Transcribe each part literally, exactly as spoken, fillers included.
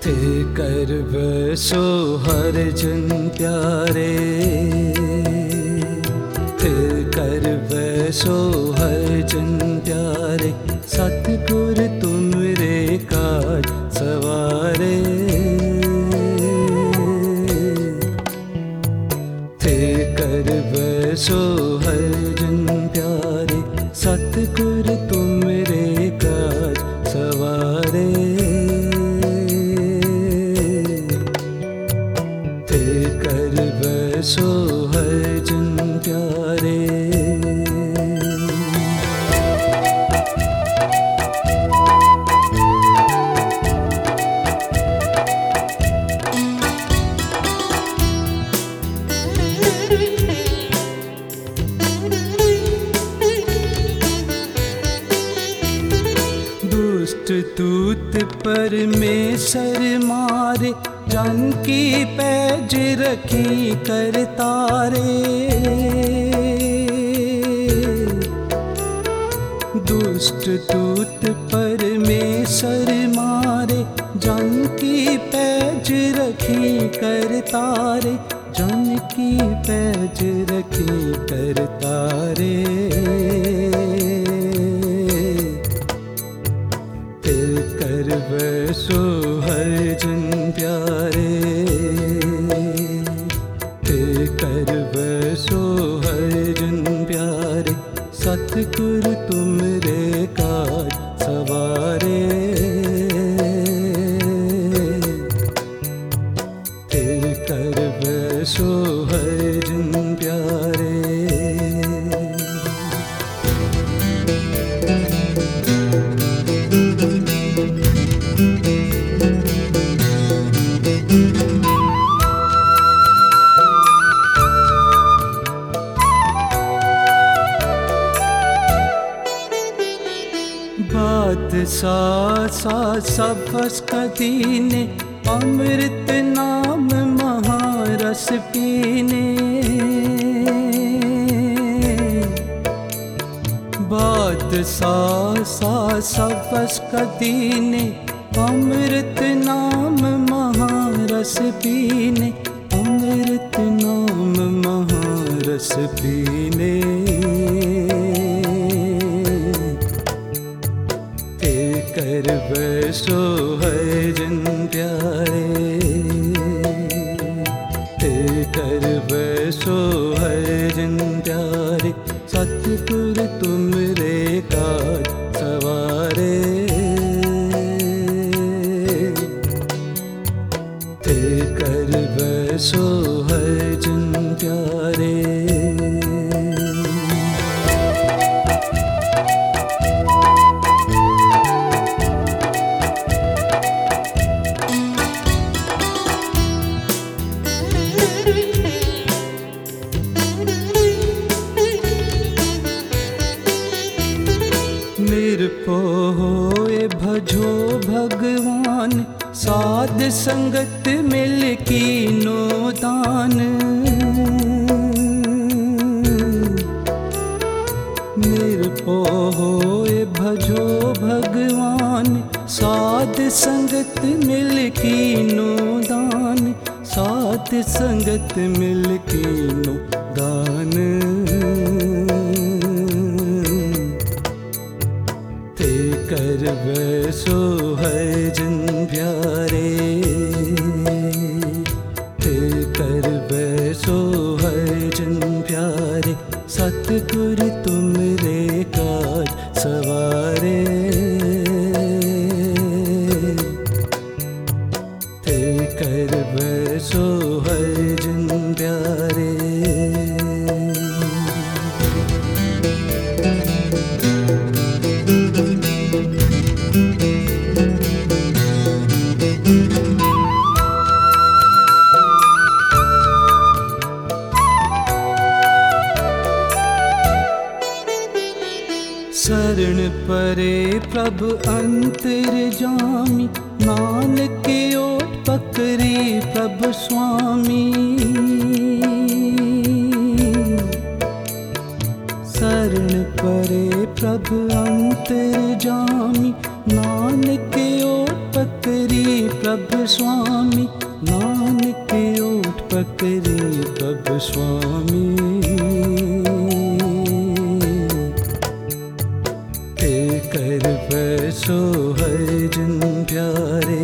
थे कर बसो हर जन प्यारे, थे कर बसो हर जन प्यारे, सतगुर तुमरे काज सवारे। थे कर बसो हर जन प्यारे, सतगुर तुमरे काज सवारे। कर बसो हर जन प्यारे। दुष्ट दूत परमेश्वर मारे, जन की पैज रखी कर तारे। दुष्ट दूत परमेश्वर मारे, जन की पैज रखी कर तारे, जन की पैज रखी कर तारे। थे कर बसो हर जन प्यारे, थे कर बसो हर जन प्यारे, सतगुर तुमरे काज सवारे। थे कर बसो हर जन प्यारे। बात सा सा सबस कदीने, अमृत नाम महारस पीने। बात सा सा सबस कदीने, अमृत नाम महारस पीने, अमृत नाम महारस पीने। कर बसो हर जन प्यारे, थे कर बसो हर जन प्यारे, सतगुर तुमरे काज सवारे। थे कर बसो हर जन प्यारे। निरपो होए भजो भगवान, साध संगत मिल कीनो दान। निरपो होए भजो भगवान, साध संगत मिल कीनो दान, साध संगत मिल कीनो दान। थे कर बसो हर जन प्यारे, थे कर बसो हर जन प्यारे, सतगुर तुमरे काज सवारे। थे कर बसो हर जन प्यारे। शरण परे प्रभु अंतर्जामी, नानक ओट पकड़ी प्रभु स्वामी। शरण परे प्रभु अंतर्जामी, नानक ओट पकड़ी प्रभु प्रभु स्वामी, नानक ओठ पकड़े प्रभु स्वामी। ते कर बसो हर जन प्यारे,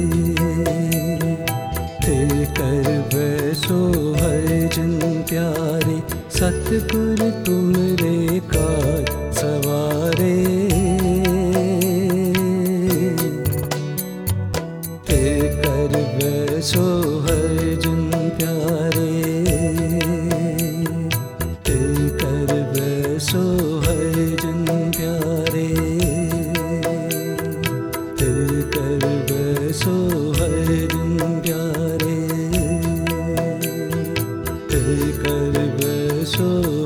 ते कर बसो हर जन प्यारे, सतगुर तुमरे कार सवारे। ते कर बसो हर जन प्यारे, ते कर बसो हर जन प्यारे, ते कर बसो हर जन प्यारे, ते कर बसो